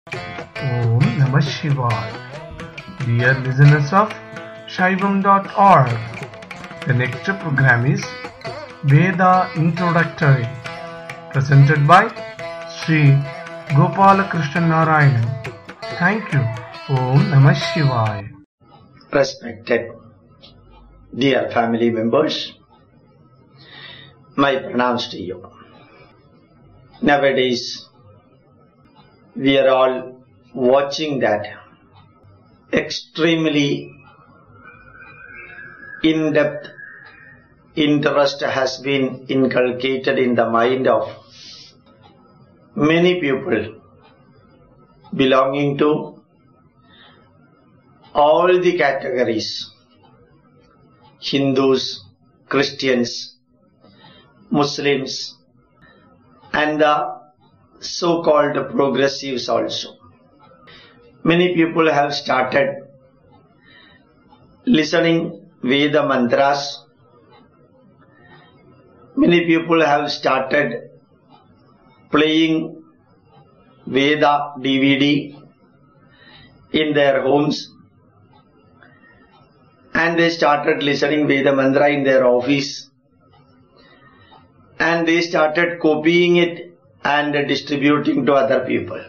Om Namah Shivaya. Dear listeners of Shaivam.org, the next program is Veda Introductory, presented by Sri Gopalakrishnan Narayanan. Thank you. Om Namah Shivaya. Respected dear family members, my pranams to you. Nowadays, we are all watching that extremely in-depth interest has been inculcated in the mind of many people belonging to all the categories: Hindus, Christians, Muslims, and the so-called progressives also. Many people have started listening Veda mantras. Many people have started playing Veda DVD in their homes, and they started listening Veda mantra in their office, and they started copying it and distributing to other people.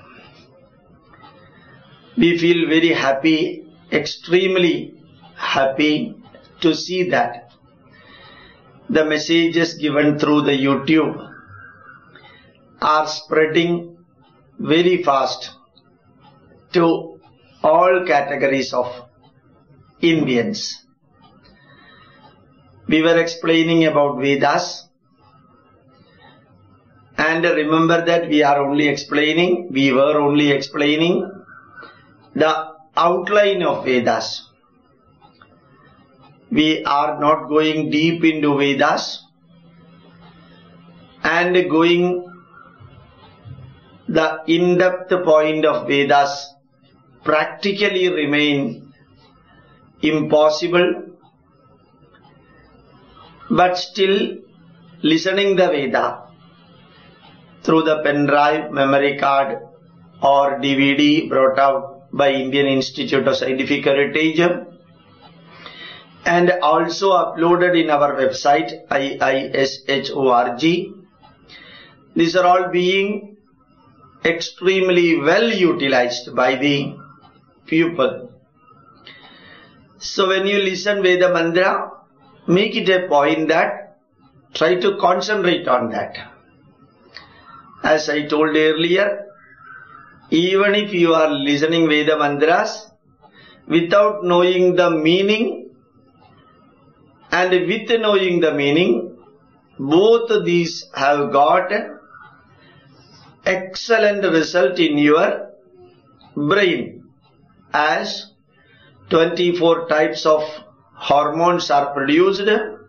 We feel very happy, extremely happy to see that the messages given through the YouTube are spreading very fast to all categories of Indians. We were explaining about Vedas, and remember that we were only explaining the outline of Vedas. We are not going deep into Vedas and going the in-depth point of Vedas practically remain impossible, but still listening the Veda through the pen drive, memory card or DVD brought out by Indian Institute of Scientific Heritage and also uploaded in our website IISH.org. These are all being extremely well utilized by the people. So when you listen Veda mantra, make it a point that try to concentrate on that. As I told earlier, even if you are listening Veda mantras without knowing the meaning and with knowing the meaning, both these have got excellent result in your brain, as 24 types of hormones are produced.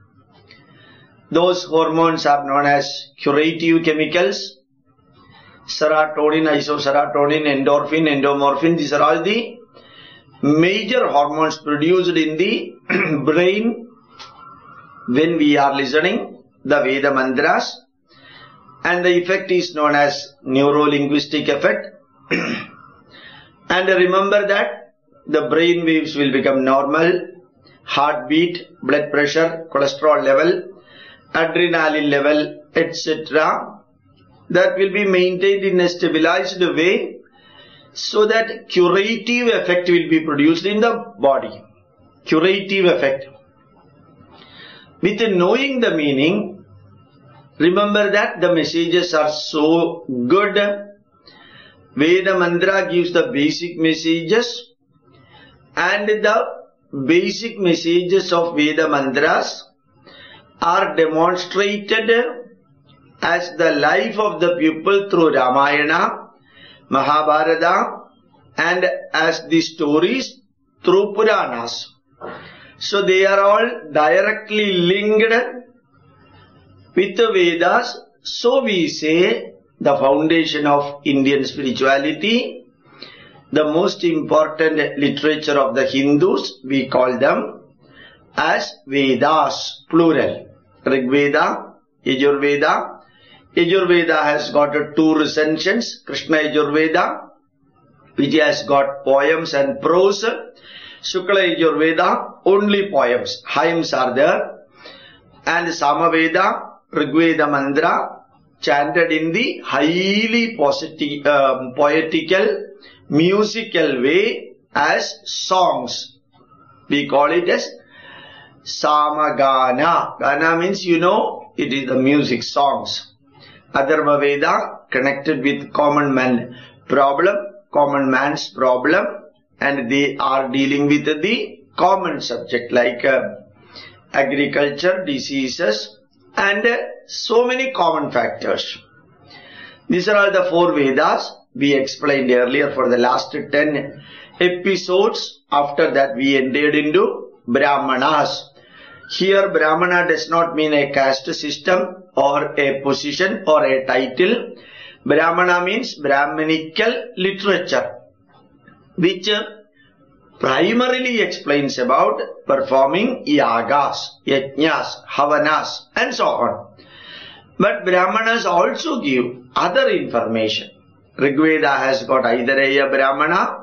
Those hormones are known as curative chemicals: serotonin, isoserotonin, endorphin, endomorphin. These are all the major hormones produced in the brain when we are listening the Veda mantras, and the effect is known as neuro-linguistic effect. And remember that the brain waves will become normal, heartbeat, blood pressure, cholesterol level, adrenaline level, etc. that will be maintained in a stabilized way, so that curative effect will be produced in the body. Curative effect. With knowing the meaning, remember that the messages are so good. Veda mantra gives the basic messages, and the basic messages of Veda mantras are demonstrated as the life of the people through Ramayana, Mahabharata, and as the stories through Puranas. So they are all directly linked with the Vedas. So we say the foundation of Indian spirituality, the most important literature of the Hindus, we call them as Vedas, plural. Rig Veda, Yajurveda. Yajurveda has got two recensions, Krishna Yajurveda which has got poems and prose. Shukla Yajurveda, only poems. Hymns are there. And Samaveda, Rigveda Mantra, chanted in the highly poetical, musical way as songs. We call it as Samagana. Gana means, it is the music, songs. Atharva Veda, connected with common man's problem, and they are dealing with the common subject like agriculture, diseases, and so many common factors. These are all the 4 Vedas we explained earlier for the last 10 episodes. After that we entered into Brahmanas. Here Brahmana does not mean a caste system or a position or a title. Brahmana means Brahmanical literature, which primarily explains about performing yagas, yajnas, havanas, and so on. But Brahmanas also give other information. Rigveda has got Aidareya Brahmana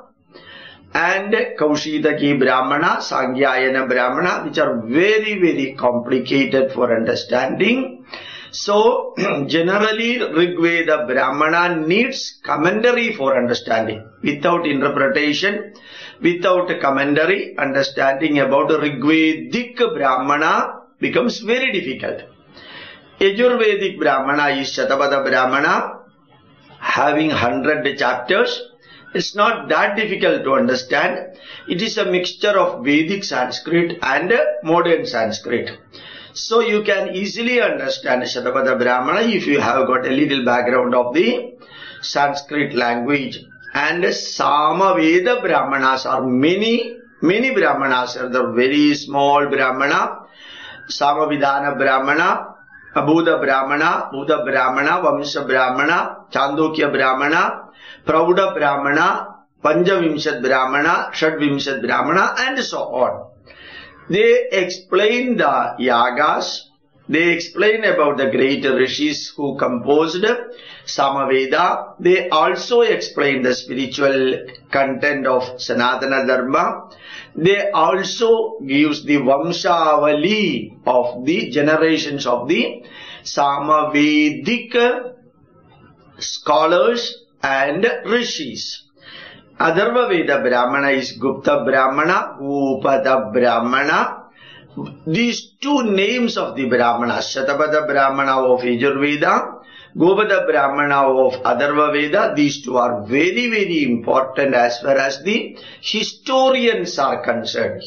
and Kaushitaki Brahmana, Sangyayana Brahmana, which are very, very complicated for understanding. So, generally Rigveda Brahmana needs commentary for understanding. Without interpretation, without commentary, understanding about Rigvedic Brahmana becomes very difficult. Yajurvedic Brahmana is Shatapada Brahmana, having 100 chapters. It's not that difficult to understand. It is a mixture of Vedic Sanskrit and modern Sanskrit. So you can easily understand Shatapada Brahmana if you have got a little background of the Sanskrit language. And Samaveda Brahmanas are many Brahmanas. Are the very small Brahmana, Samavidhana Brahmana, Buddha Brahmana, Vamsa Brahmana, Chandokya Brahmana, Prauda Brahmana, Panjavimshat Brahmana, Shadvimshat Brahmana, and so on. They explain the yagas, they explain about the great rishis who composed Samaveda. They also explain the spiritual content of Sanatana Dharma. They also gives the Vamshavali of the generations of the Samavedic scholars and rishis. Atharva Veda Brahmana is Gupta Brahmana, Upada Brahmana. These 2 names of the Brahmanas, Shatapada Brahmana of Yajurveda, Gopada Brahmana of Atharva Veda, these 2 are very, very important as far as the historians are concerned.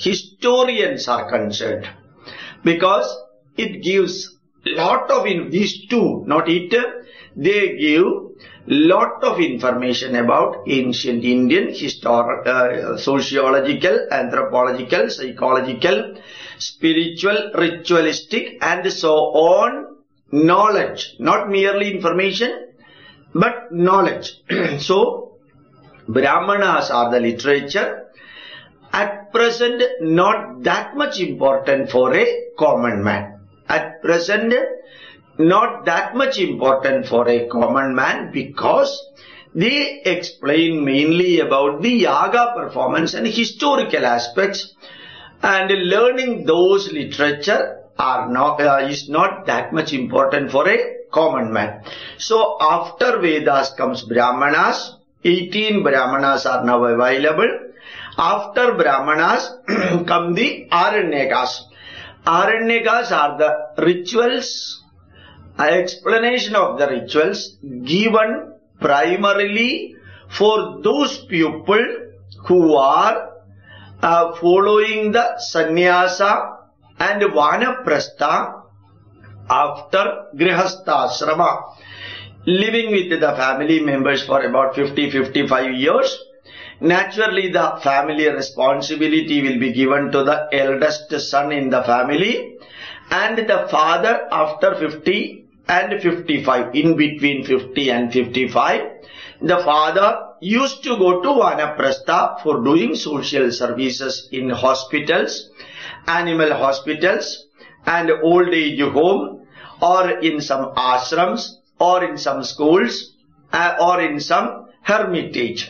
Because it gives lot of, these 2, not it, they give lot of information about ancient Indian sociological, anthropological, psychological, spiritual, ritualistic, and so on knowledge. Not merely information, but knowledge. So, Brahmanas are the literature. At present, not that much important for a common man. At present, not that much important for a common man because they explain mainly about the yaga performance and historical aspects, and learning those literature is not that much important for a common man. So after Vedas comes Brahmanas. 18 Brahmanas are now available. After Brahmanas come the Aranyakas. Aranyakas are the rituals, explanation of the rituals given primarily for those people who are following the sannyasa and vanaprastha after grihastha ashrama, living with the family members for about 50-55 years. Naturally, the family responsibility will be given to the eldest son in the family, and the father after 50 and 55, in between 50 and 55, the father used to go to vanaprastha for doing social services in hospitals, animal hospitals, and old age home, or in some ashrams, or in some schools, or in some hermitage.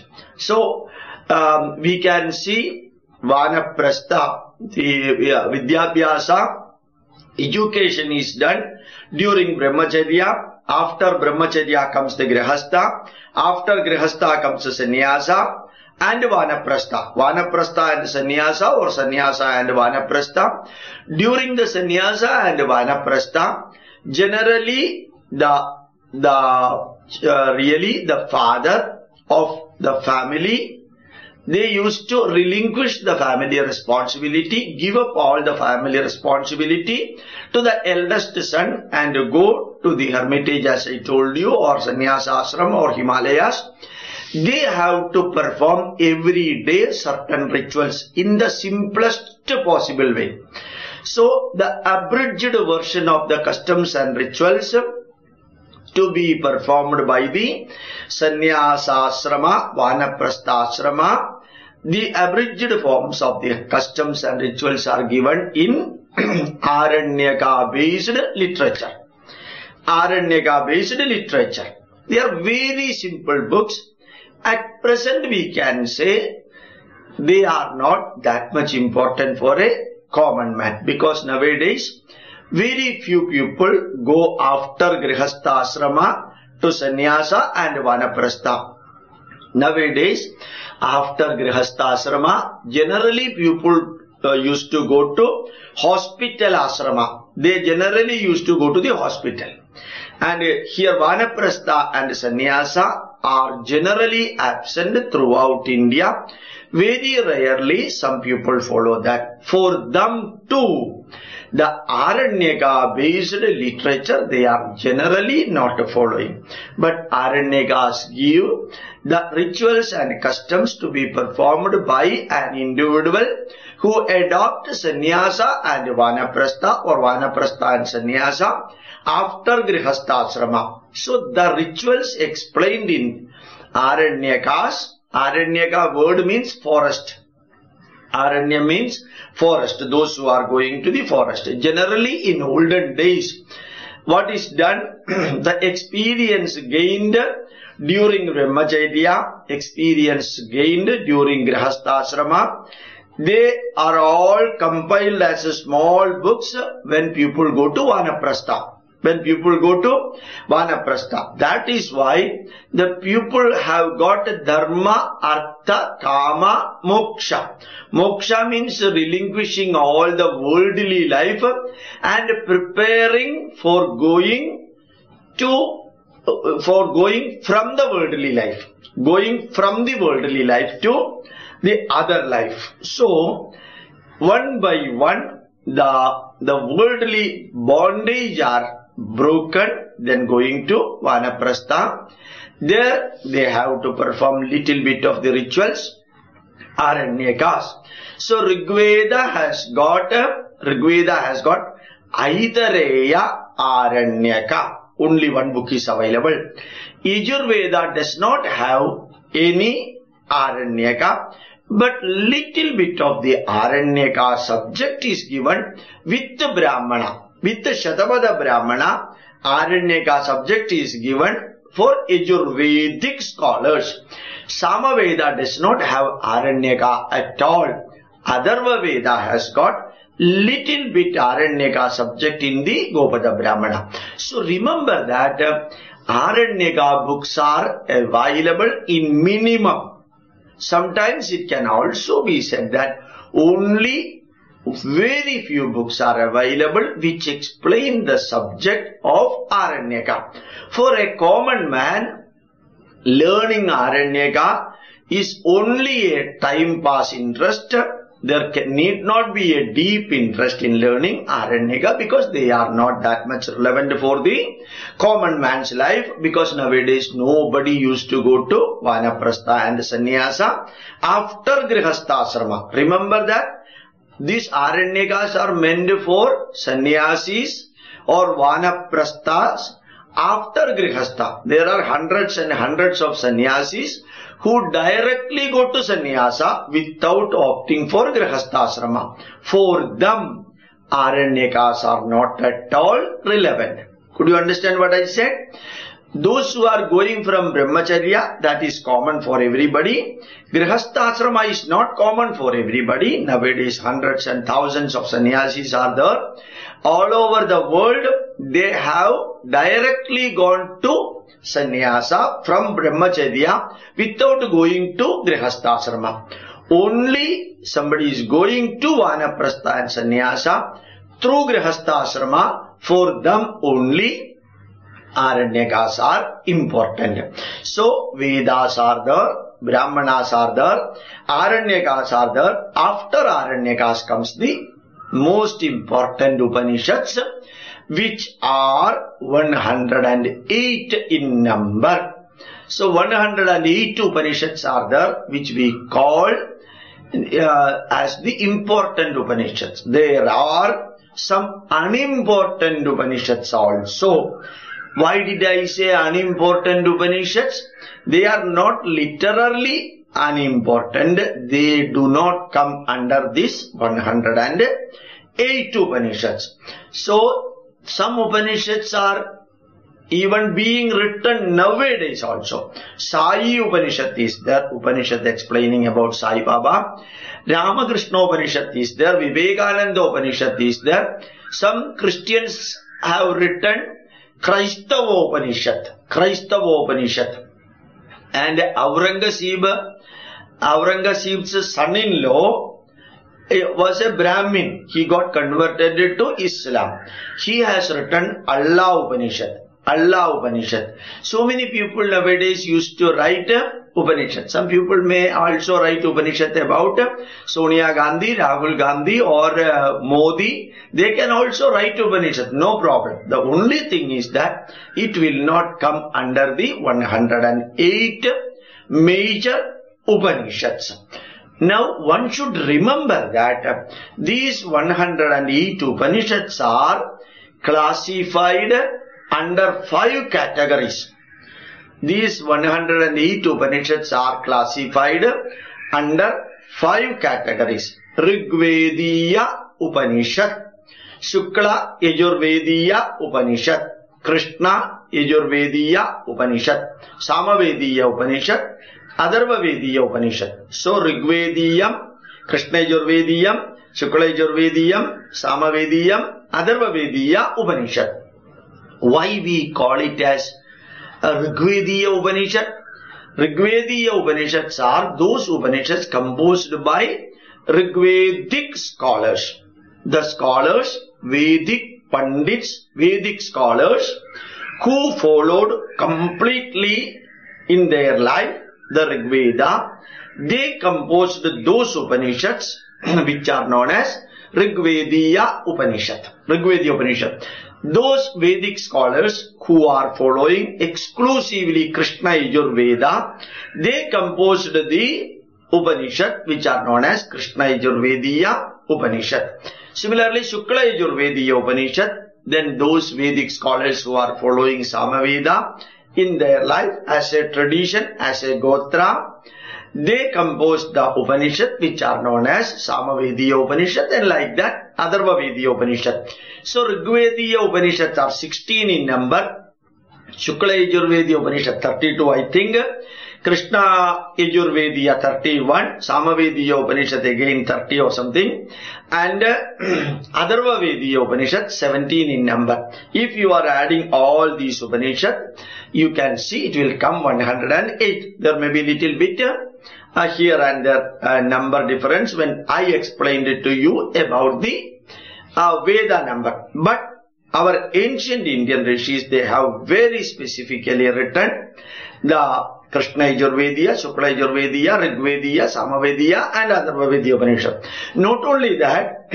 So, we can see Vanaprastha, the Vidyabhyasa, education is done during Brahmacharya. After Brahmacharya comes the Grihastha. After Grihastha comes the Sannyasa and Vanaprastha. Vanaprastha and Sannyasa, or Sannyasa and Vanaprastha. During the Sannyasa and Vanaprastha, generally really the father of the family, they used to relinquish the family responsibility, give up all the family responsibility to the eldest son and go to the hermitage, as I told you, or sannyasa ashram or Himalayas. They have to perform every day certain rituals in the simplest possible way. So the abridged version of the customs and rituals to be performed by the sannyasasrama, vanaprasthasrama. The abridged forms of the customs and rituals are given in Aranyaka-based literature. Aranyaka-based literature. They are very simple books. At present we can say they are not that much important for a common man, because nowadays very few people go after Grihastha asrama to sannyasa and vanaprastha. Nowadays, after Grihastha asrama, generally people used to go to hospital asrama. They generally used to go to the hospital. And here vanaprastha and sannyasa are generally absent throughout India. Very rarely some people follow that. For them too, the Aranyaka-based literature, they are generally not following. But Aranyakas give the rituals and customs to be performed by an individual who adopt sannyasa and vanaprastha, or vanaprastha and sannyasa after Grihastha asrama. So the rituals explained in Aranyakas. Aranyaka word means forest. Aranya means forest, those who are going to the forest. Generally in olden days, what is done, the experience gained during Brahmacharya, experience gained during Grihastha asrama, they are all compiled as small books when people go to Vanaprastha. When people go to Vanaprastha. That is why the people have got dharma, artha, kama, moksha. Moksha means relinquishing all the worldly life and preparing for going from the worldly life. Going from the worldly life to the other life. So, one by one, the worldly bondage are broken, then going to Vanaprastha. There they have to perform little bit of the rituals, Aranyakas. So Rigveda has got Aitareya Aranyaka. Only one book is available. Yajurveda does not have any Aranyaka, but little bit of the Aranyaka subject is given with the Brahmana. With the Shatabada Brahmana, Aranyaka subject is given for Yajurvedic scholars. Samaveda does not have Aranyaka at all. Atharva Veda has got little bit Aranyaka subject in the Gopada Brahmana. So remember that Aranyaka books are available in minimum. Sometimes it can also be said that only very few books are available which explain the subject of Aranyaka. For a common man, learning Aranyaka is only a time pass interest. There need not be a deep interest in learning Aranyaka because they are not that much relevant for the common man's life, because nowadays nobody used to go to Vanaprastha and Sannyasa after Grihastha asrama. Remember that these Aranyakas are meant for Sannyasis or Vanaprasthas after Grihastha. There are hundreds and hundreds of Sannyasis who directly go to Sannyasa without opting for Grihastha asrama. For them, Aranyakas are not at all relevant. Could you understand what I said? those who are going from brahmacharya, that is common for everybody. Grihastha is not common for everybody. Nowadays hundreds and thousands of sannyasis are there. All over the world, they have directly gone to sannyasa from brahmacharya without going to grihastha. Only somebody is going to vanaprastha and sannyasa through grihastha. For them only aranyakas are important. So Vedas are there, Brahmanas are there, aranyakas are there. After aranyakas comes the most important Upanishads, which are 108 in number. So 108 Upanishads are there, which we call as the important Upanishads. There are some unimportant Upanishads also. Why did I say unimportant Upanishads? They are not literally unimportant. They do not come under this 108 Upanishads. So, some Upanishads are even being written nowadays also. Sai Upanishad is there, Upanishad explaining about Sai Baba. Ramakrishna Upanishad is there, Vivekananda Upanishad is there. Some Christians have written Kraistava Upanishad. And Aurangzeb's son-in-law was a Brahmin. He got converted to Islam. He has written Allah Upanishad. So many people nowadays used to write Upanishad. Some people may also write Upanishad about Sonia Gandhi, Rahul Gandhi or Modi. They can also write Upanishad, no problem. The only thing is that it will not come under the 108 major Upanishads. Now one should remember that these 108 Upanishads are classified under 5 categories. These 108 Upanishads are classified under 5 categories. Rigvediya Upanishad, Shukla Yajurvediya Upanishad, Krishna Yajurvediya Upanishad, Samavediya Upanishad, Atharvavediya Upanishad. So Rigvediyam, Krishna Yajurvediyam, Shukla Yajurvediyam, Samavediyam, Atharvavediya Upanishad. Why we call it as Rigvediya Upanishad? Rigvediya Upanishads are those Upanishads composed by Rigvedic scholars. The scholars, Vedic Pandits, Vedic scholars who followed completely in their life the Rigveda, they composed those Upanishads which are known as Rigvediya Upanishad. Rigvediya Upanishad. Those Vedic scholars who are following exclusively Krishna Yajurveda, they composed the Upanishad which are known as Krishna Yajurvediya Upanishad. Similarly, Shukla Yajurvediya Upanishad, then those Vedic scholars who are following Samaveda in their life as a tradition, as a Gotra, they composed the Upanishad which are known as Samavediya Upanishad, and like that Atharvavediya Upanishad. So Rigvediya Upanishads are 16 in number, Shukla Yajurvediya Upanishad 32 I think, Krishna Yajurvediya 31, Samavediya Upanishad again 30 or something, and Atharvavediya Upanishad 17 in number. If you are adding all these Upanishads, you can see it will come 108. There may be little bit here and there number difference when I explained it to you about the Veda number. But our ancient Indian rishis, they have very specifically written the Krishna Yajurvediya, Shukla Yajurvediya, Rigvediya, Samavediya and Atharvavediya Upanishad. Not only that,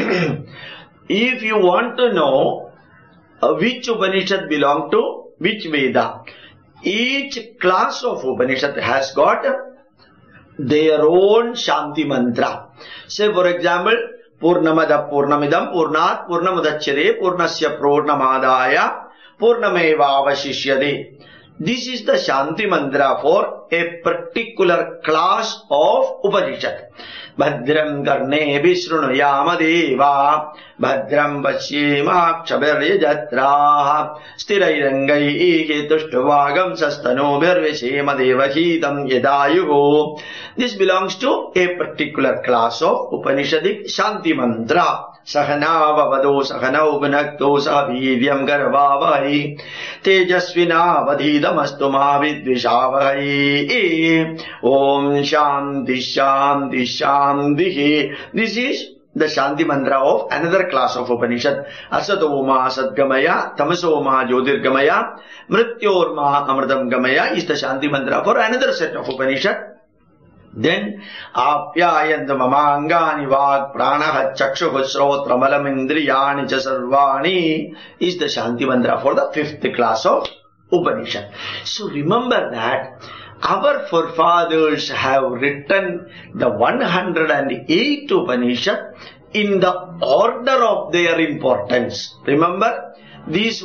if you want to know which Upanishad belong to which Veda, each class of Upanishad has got their own Shanti mantra. Say for example, Purnamada Purnamidam Purnat Purnamadachyade Purnasya Purnamadaya Purnameva Avashishyade. This is the Shanti mantra for a particular class of Upanishad. Bhadram karne vishrunuyama deva Bhadram pashyema kshabiryajatraha Stirairangai tushtvagam sastano virvishema devahitam yadayuho. This belongs to a particular class of Upanishadic Shanti Mantra. Sahana vavado sahanau bhunakto savidyam garvavai tejasvina vadhidamastu ma vidvishavai. Om Shanti Shanti Shanti. This is the Shanti Mantra of another class of Upanishad. Asatoma Sadgamaya, Tamasoma Jyotirgamaya, Mrityorma Amritam Gamaya is the Shanti Mantra for another set of Upanishad. Then Apyayanta Mamangani Vak Pranaha Chakshuha Srotra Malam Indriyani Chasarvani is the Shanti Mantra for the fifth class of Upanishad. So remember that our forefathers have written the 108 Upanishad in the order of their importance. Remember, this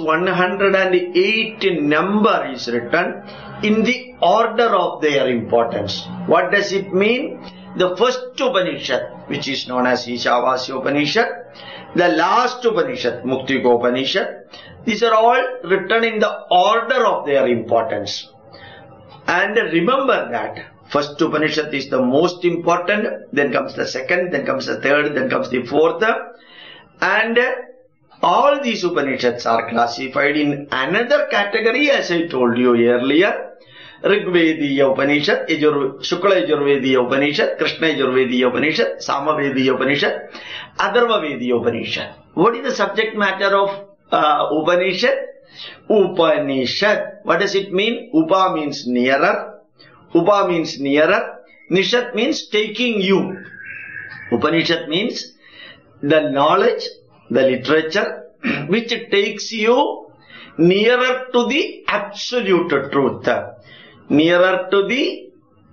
108 number is written in the order of their importance. What does it mean? The first Upanishad, which is known as Ishavasya Upanishad, the last Upanishad, Muktika Upanishad, these are all written in the order of their importance. And remember that first Upanishad is the most important, then comes the second, then comes the third, then comes the fourth. And all these Upanishads are classified in another category, as I told you earlier. Rigvediya Upanishad, Shukla Yajurvediya Upanishad, Krishna Yajurvediya Upanishad, Samavediya Upanishad, Atharva Vediya Upanishad. What is the subject matter of Upanishad? Upanishad. What does it mean? Upa means nearer. Upa means nearer. Nishad means taking you. Upanishad means the knowledge, the literature, which takes you nearer to the absolute truth. Nearer to the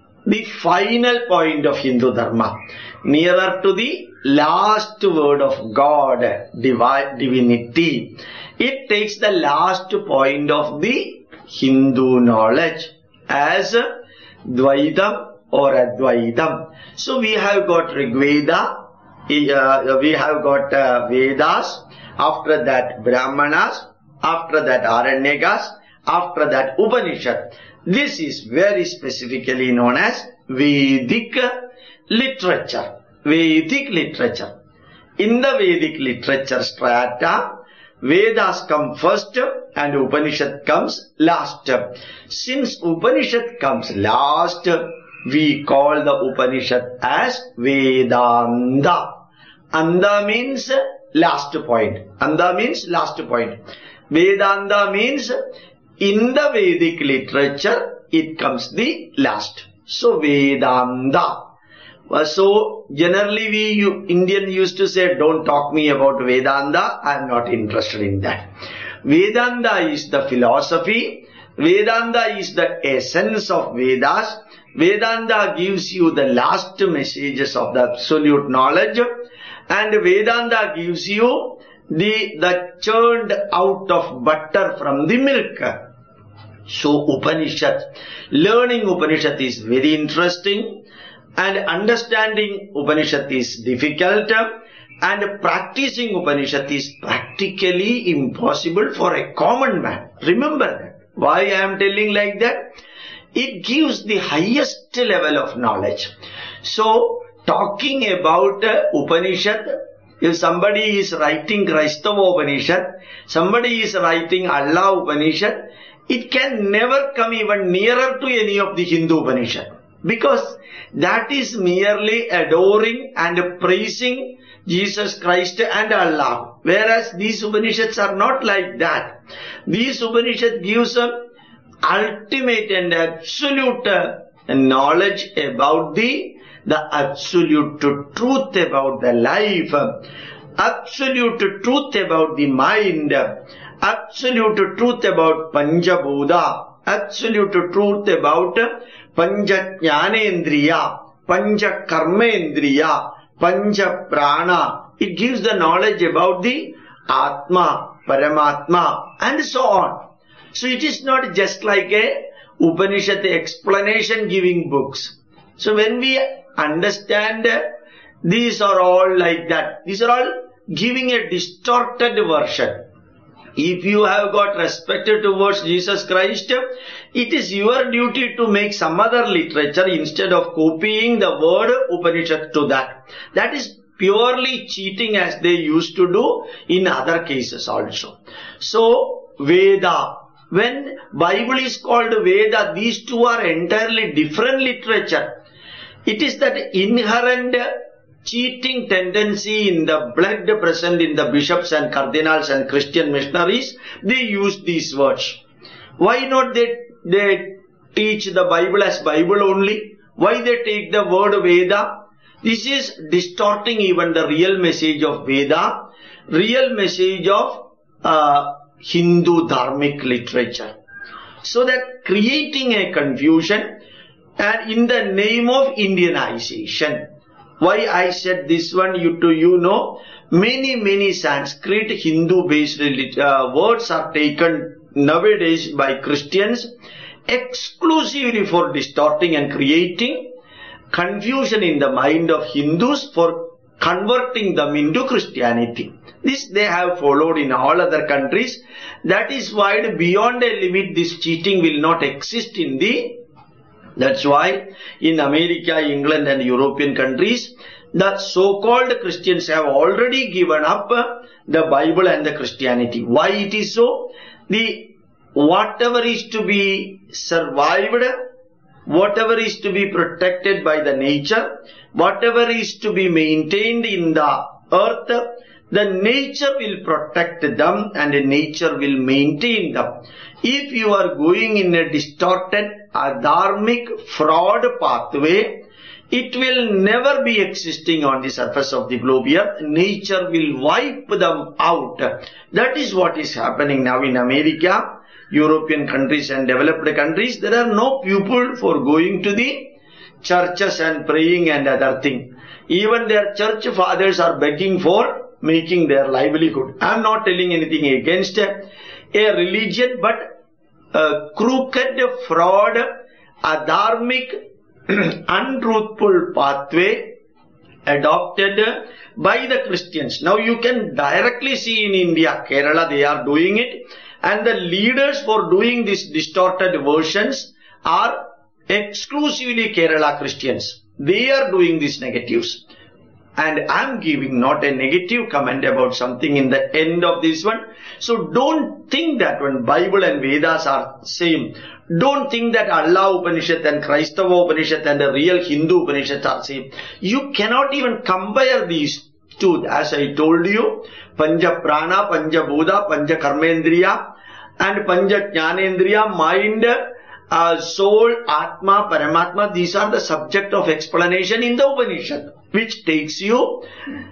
final point of Hindu Dharma. Nearer to the last word of God, divinity. It takes the last point of the Hindu knowledge as Dvaitam or Advaitam. So we have got Rigveda, we have got Vedas, after that Brahmanas, after that Aranyakas, after that Upanishad. This is very specifically known as Vedic literature. Vedic literature. In the Vedic literature strata, Vedas come first and Upanishad comes last. Since Upanishad comes last, we call the Upanishad as Vedanta. Anda means last point. Anda means last point. Vedanta means in the Vedic literature, it comes the last. So Vedanta. So generally Indian used to say, don't talk me about Vedanta, I am not interested in that. Vedanta is the philosophy, Vedanta is the essence of Vedas, Vedanta gives you the last messages of the absolute knowledge, and Vedanta gives you the churned out of butter from the milk. So Upanishad, learning Upanishad is very interesting, and understanding Upanishad is difficult, and practicing Upanishad is practically impossible for a common man. Remember that. Why I am telling like that? It gives the highest level of knowledge. So, talking about Upanishad, if somebody is writing Kraistava Upanishad, somebody is writing Allah Upanishad, it can never come even nearer to any of the Hindu Upanishad. Because that is merely adoring and praising Jesus Christ and Allah. Whereas these Upanishads are not like that. These Upanishads gives an ultimate and absolute knowledge about the absolute truth about the life, absolute truth about the mind, absolute truth about Panchabhuta, absolute truth about Pancha Jnanendriya, Pancha Karmendriya, Pancha Prana. It gives the knowledge about the Atma, Paramatma, and so on. So it is not just like a Upanishad explanation giving books. So when we understand These are all like that. These are all giving a distorted version. If you have got respect towards Jesus Christ, it is your duty to make some other literature instead of copying the word Upanishad to that. That is purely cheating, as they used to do in other cases also. So, Veda. When Bible is called Veda, these two are entirely different literature. It is that inherent cheating tendency in the blood present in the bishops and cardinals and Christian missionaries. They use these words. Why not they teach the Bible as Bible only? Why they take the word Veda? This is distorting even the real message of Veda, real message of Hindu dharmic literature. So that creating a confusion, and in the name of Indianization. Why I said this one, you know, many Sanskrit Hindu based words are taken nowadays by Christians exclusively for distorting and creating confusion in the mind of Hindus, for converting them into Christianity. This they have followed in all other countries. That is why beyond a limit this cheating will not exist in the. That's why in America, England and European countries, the so-called Christians have already given up the Bible and the Christianity. Why it is so? Whatever is to be survived, whatever is to be protected by the nature, whatever is to be maintained in the earth, the nature will protect them and the nature will maintain them. If you are going in a distorted, adharmic, fraud pathway, it will never be existing on the surface of the globe here. Nature will wipe them out. That is what is happening now in America, European countries and developed countries. There are no people for going to the churches and praying and other thing. Even their church fathers are begging for making their livelihood. I am not telling anything against a religion, but a crooked, fraud, adharmic, untruthful pathway adopted by the Christians. Now you can directly see in India, Kerala, they are doing it, and the leaders for doing these distorted versions are exclusively Kerala Christians. They are doing these negatives. And I am giving not a negative comment about something in the end of this one. So don't think that when Bible and Vedas are same, don't think that Allah Upanishad and Kraistava Upanishad and the real Hindu Upanishads are same. You cannot even compare these two. As I told you, Panja Prana, Panja Bhuta, Panja Karmendriya and Panja Jnanendriya, mind, soul, Atma, Paramatma, these are the subject of explanation in the Upanishad, which take you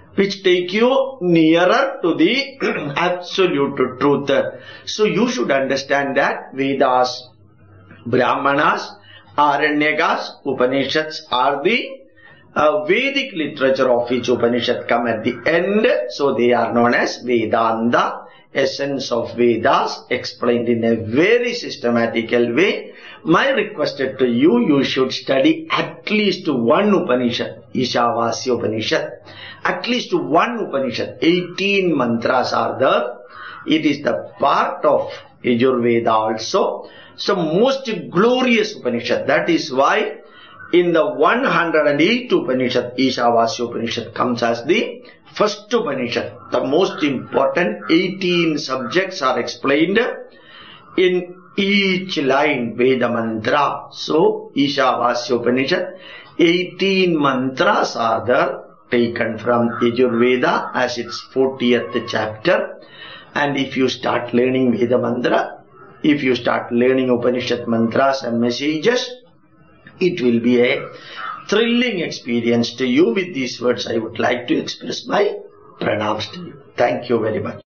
nearer to the absolute truth. So you should understand that Vedas, Brahmanas, Aranyakas, Upanishads are the Vedic literature of which Upanishad come at the end. So they are known as Vedanta, essence of Vedas, explained in a very systematical way. My request to you, you should study at least one Upanishad, Ishavasya Upanishad. At least one Upanishad. 18 mantras are there. It is the part of Yajurveda also. So most glorious Upanishad. That is why in the 108 Upanishad, Ishavasya Upanishad comes as the first Upanishad. The most important 18 subjects are explained in each line, Veda mantra. So, Ishavasya Upanishad, 18 mantras are there, taken from Yajurveda as its 40th chapter. And if you start learning Veda mantra, if you start learning Upanishad mantras and messages, it will be a thrilling experience to you. With these words, I would like to express my pranams to you. Thank you very much.